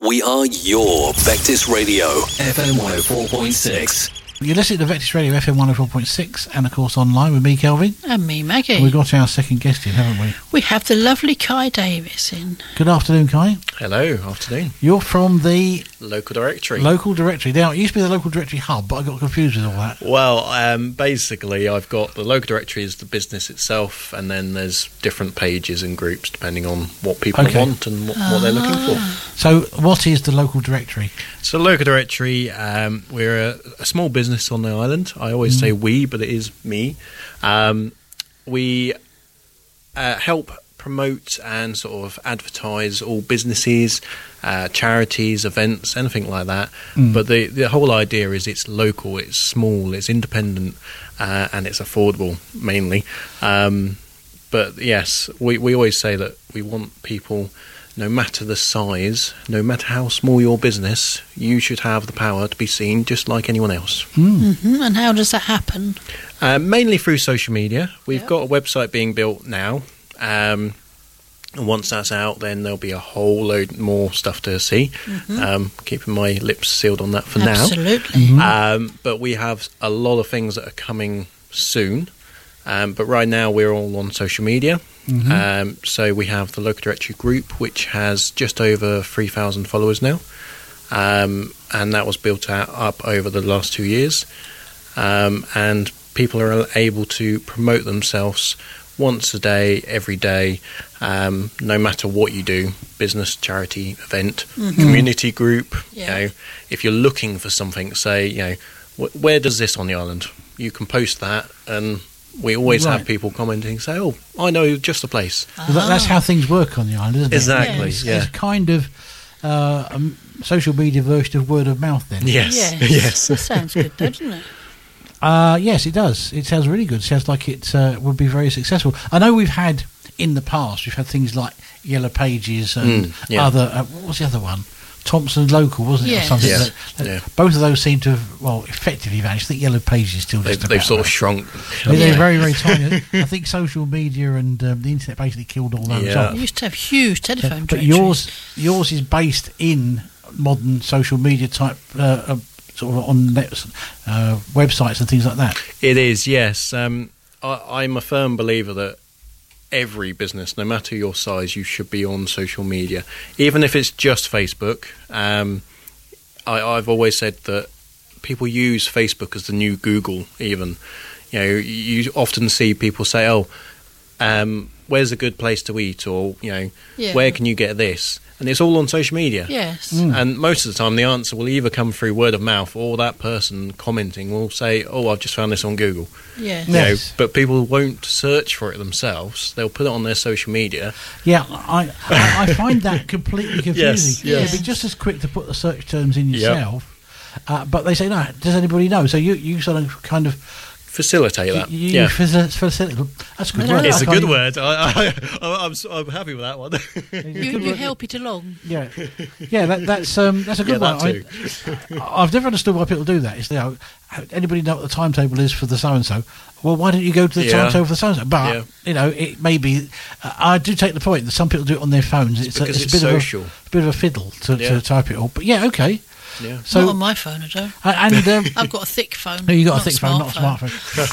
We are your Vectis Radio, FM 104.6. You're listening to Vectis Radio, FM 104.6, and of course online with me, Kelvin. And me, Maggie. And we've got our second guest in, haven't we? We have the lovely Kai Davis in. Good afternoon, Kai. Hello, afternoon. You're from the Local Directory. Local Directory. Now, it used to be the Local Directory Hub, but I got confused with all that. Well, basically, I've got the Local Directory is the business itself, and then there's different pages and groups depending on what people want and what they're looking for. So, what is the Local Directory? So, Local Directory, we're a small business on the island. I always say we, but it is me. We help promote and sort of advertise all businesses, charities, events, anything like that. But the whole idea is it's local, it's small, it's independent, and it's affordable mainly. But yes, we always say that we want people, no matter the size, no matter how small your business, you should have the power to be seen just like anyone else. Mm-hmm. And how does that happen? Mainly through social media. We've got a website being built now. And once that's out, then there'll be a whole load more stuff to see. Keeping my lips sealed on that for now. Absolutely. But we have a lot of things that are coming soon. But right now we're all on social media. So we have the Local Directory group, which has just over 3,000 followers now. And that was built up over the last 2 years. And people are able to promote themselves once a day, every day, no matter what you do, business, charity, event, community group. You know, if you're looking for something, say, you know, where does this on the island? You can post that, and we always have people commenting, say, oh, I know just the place. That's how things work on the island, isn't it? Exactly, It's kind of a social media version of word of mouth then. Yes. That sounds good, doesn't it? Yes, it does. It sounds really good. It sounds like it would be very successful. I know we've had, in the past, we've had things like Yellow Pages and other... what was the other one? Thompson Local, wasn't it? Or something both of those seem to have, effectively vanished. I think Yellow Pages still just They've sort of shrunk. They're very, very tiny. I think social media and the internet basically killed all those off. We used to have huge telephone But directories. yours is based in modern social media type... sort of on websites and things like that. It is, yes. I'm a firm believer that every business, no matter your size, you should be on social media, even if it's just Facebook. I've always said that people use Facebook as the new Google. Even, you know, you often see people say, "Oh, where's a good place to eat?" or where can you get this? And it's all on social media. Yes. And most of the time the answer will either come through word of mouth, or that person commenting will say, oh, I've just found this on Google. Yes. You know, but people won't search for it themselves. They'll put it on their social media. Yeah, I find that completely confusing. Yes. You'd be just as quick to put the search terms in yourself, but they say, no, does anybody know? So you sort of kind of... facilitate that. Facilitate. That's a good word. It's a good word. I'm happy with that one. You help it along. Yeah, that's a good one. I've never understood why people do that. It's anybody know what the timetable is for the so and so? Well, why don't you go to the timetable for the so and so? But it may be. I do take the point that some people do it on their phones. It's a bit social. of a bit of a fiddle to type it all. But okay. Yeah. So, not on my phone, I don't. And I've got a thick phone. No, you got a thick phone, not a smartphone.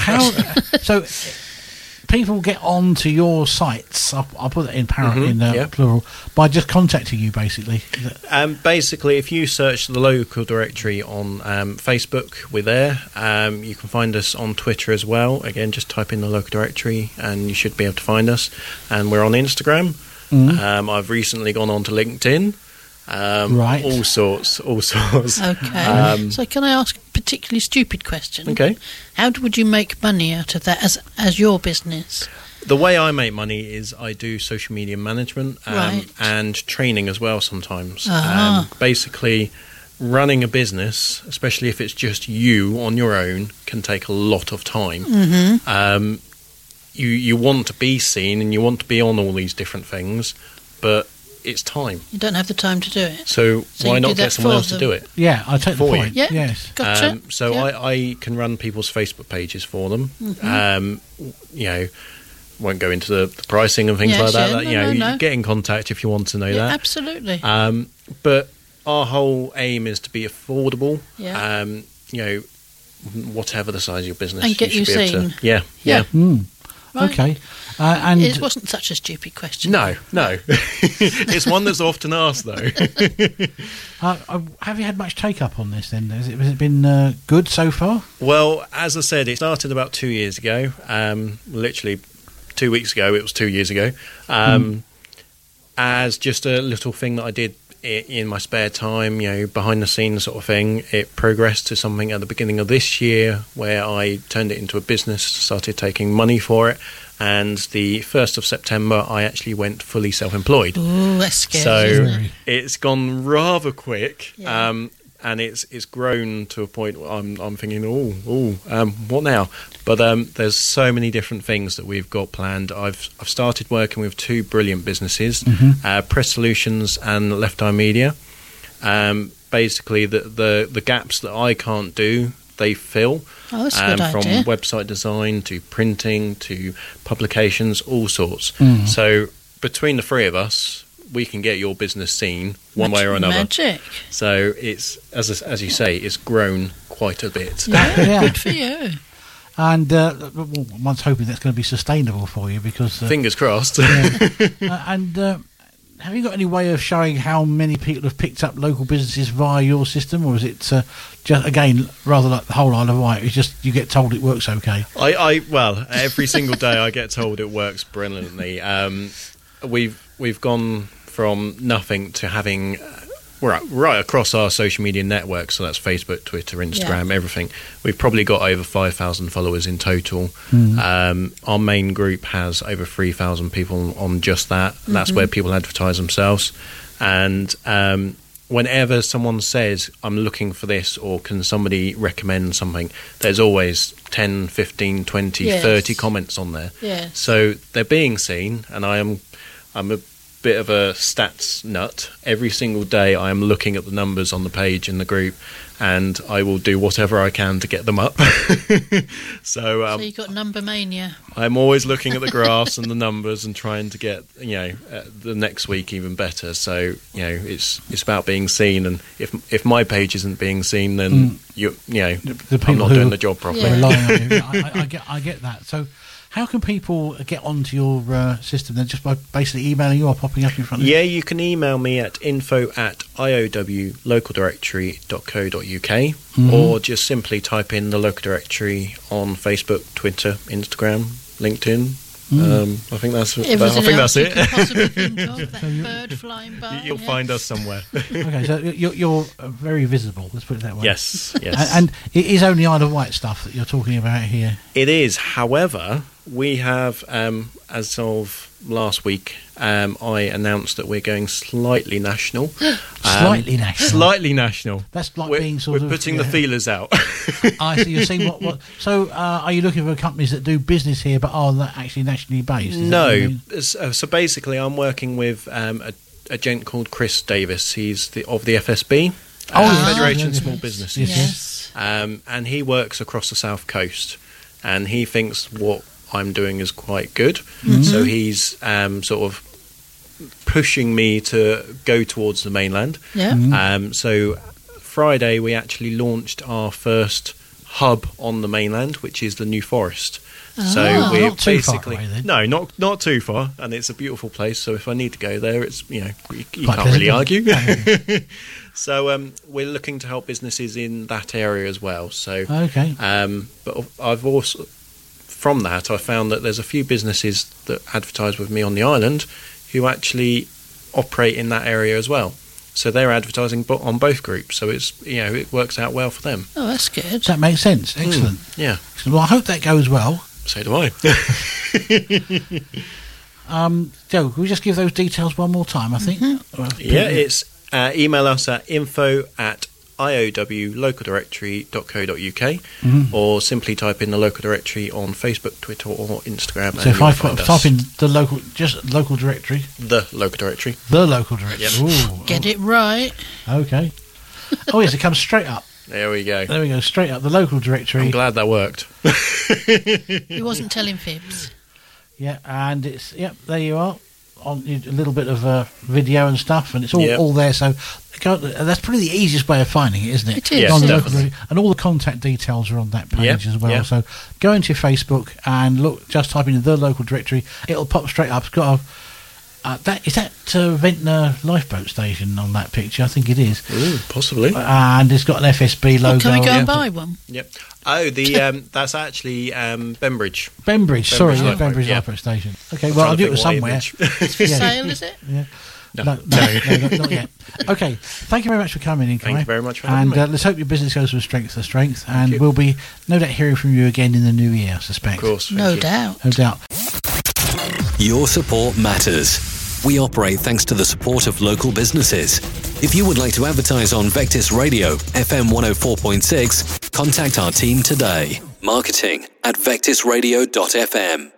So people get onto your sites. I'll put that in plural by just contacting you, basically. Basically, if you search the Local Directory on Facebook, we're there. You can find us on Twitter as well. Again, just type in the Local Directory, and you should be able to find us. And we're on Instagram. I've recently gone on to LinkedIn. All sorts. Okay. So can I ask a particularly stupid question? Okay. How would you make money out of that as your business? The way I make money is I do social media management and training as well sometimes. Basically, running a business, especially if it's just you on your own, can take a lot of time. You want to be seen and you want to be on all these different things, but it's time. You don't have the time to do it. So why not get someone else to do it? Yeah, I take the point. Yeah, yes. Gotcha. I can run people's Facebook pages for them. Won't go into the pricing and things like that. You get in contact if you want to know that. Absolutely. But our whole aim is to be affordable. Yeah. Whatever the size of your business, And get you should be able seen. to, yeah. Right. Okay. And It wasn't such a stupid question. No. It's one that's often asked, though. have you had much take up on this then? Has it been good so far? Well, as I said, it started about 2 years ago. Literally 2 weeks ago, it was 2 years ago. As just a little thing that I did in my spare time, behind the scenes sort of thing. It progressed to something at the beginning of this year where I turned it into a business, started taking money for it, and the 1st of September I actually went fully self-employed. Ooh, that's scary. So isn't it? it's gone rather quick. Yeah. And it's grown to a point where I'm thinking, what now? But there's so many different things that we've got planned. I've started working with 2 brilliant businesses, Press Solutions and Left Eye Media. Basically, the gaps that I can't do, they fill. Oh, that's a good from idea. website design to printing to publications, all sorts. So between the 3 of us, we can get your business seen one way or another. Magic. So it's, as you say, it's grown quite a bit. Yeah, good for you. And one's hoping that's going to be sustainable for you because... Fingers crossed. and have you got any way of showing how many people have picked up local businesses via your system, or is it just, again, rather like the whole Isle of Wight, it's just you get told it works okay? Well, every single day I get told it works brilliantly. We've gone from nothing to having right across our social media network, so that's Facebook, Twitter, Instagram, everything. We've probably got over 5,000 followers in total. Our main group has over 3,000 people on just that. That's where people advertise themselves. And whenever someone says, I'm looking for this, or can somebody recommend something, there's always 10, 15, 20, 30 comments on there. Yes. So they're being seen, and I'm a bit of a stats nut. Every single day I am looking at the numbers on the page in the group, and I will do whatever I can to get them up. So you've got number mania. I'm always looking at the graphs and the numbers and trying to get the next week even better. So it's about being seen, and if my page isn't being seen, then the people I'm not doing the job properly. Relying on you. I get that. So how can people get onto your system then? Just by basically emailing you or popping up in front of you? Yeah, you can email me at info@iowlocaldirectory.co.uk, or just simply type in the local directory on Facebook, Twitter, Instagram, LinkedIn. I think that's it. You can possibly think of, that bird flying by. You'll find us somewhere. Okay, so you're very visible, let's put it that way. Yes. And it is only Isle of Wight stuff that you're talking about here? It is. However, we have, as of last week, I announced that we're going slightly national. Slightly national? Slightly national. That's like being sort of... We're putting the feelers out. I see. You're seeing what... So are you looking for companies that do business here but are actually nationally based? No. So basically I'm working with a gent called Chris Davis. He's of the FSB. Federation of Small Businesses. Yes. And he works across the South Coast, and he thinks what I'm doing is quite good. So he's sort of pushing me to go towards the mainland. So Friday we actually launched our first hub on the mainland, which is the New Forest. So we're not too basically far away, then. no, not too far, and it's a beautiful place. So if I need to go there, it's you Quite can't really argue. pleasant. So we're looking to help businesses in that area as well. So Okay. but I've also, from that, I found that there's a few businesses that advertise with me on the island who actually operate in that area as well. So they're advertising on both groups. So it's it works out well for them. Oh, that's good. That makes sense. Excellent. Yeah. Well, I hope that goes well. So do I. Joe, can we just give those details one more time, I think? Yeah, it's email us at info@iowlocaldirectory.co.uk, or simply type in the local directory on Facebook, Twitter, or Instagram. So if I type in the local directory, the local directory. Yep. Ooh. Get it right. Okay. Oh yes, it comes straight up. There we go. There we go, straight up the local directory. I'm glad that worked. He wasn't telling fibs. Yeah, and it's there you are. on a little bit of video and stuff, and it's all there. So that's probably the easiest way of finding it, isn't it? It is. Yes, definitely. And all the contact details are on that page as well. Yeah. So go into your Facebook and look. Just type in the local directory; it'll pop straight up. It's got is that Ventnor lifeboat station on that picture? I think it is. Ooh, possibly. And it's got an FSB logo. Can we go and buy one? Yep. Oh, that's actually Bembridge. Bembridge, lifeboat station. Okay, well, I knew it was somewhere. It's for sale, is it? Yeah. No, not yet. Okay, thank you very much for coming in, Kai. Thank you very much for having me. And let's hope your business goes from strength to strength, and we'll be no doubt hearing from you again in the new year, I suspect. Of course. No doubt. Your support matters. We operate thanks to the support of local businesses. If you would like to advertise on Vectis Radio, FM 104.6, contact our team today. Marketing@vectisradio.fm.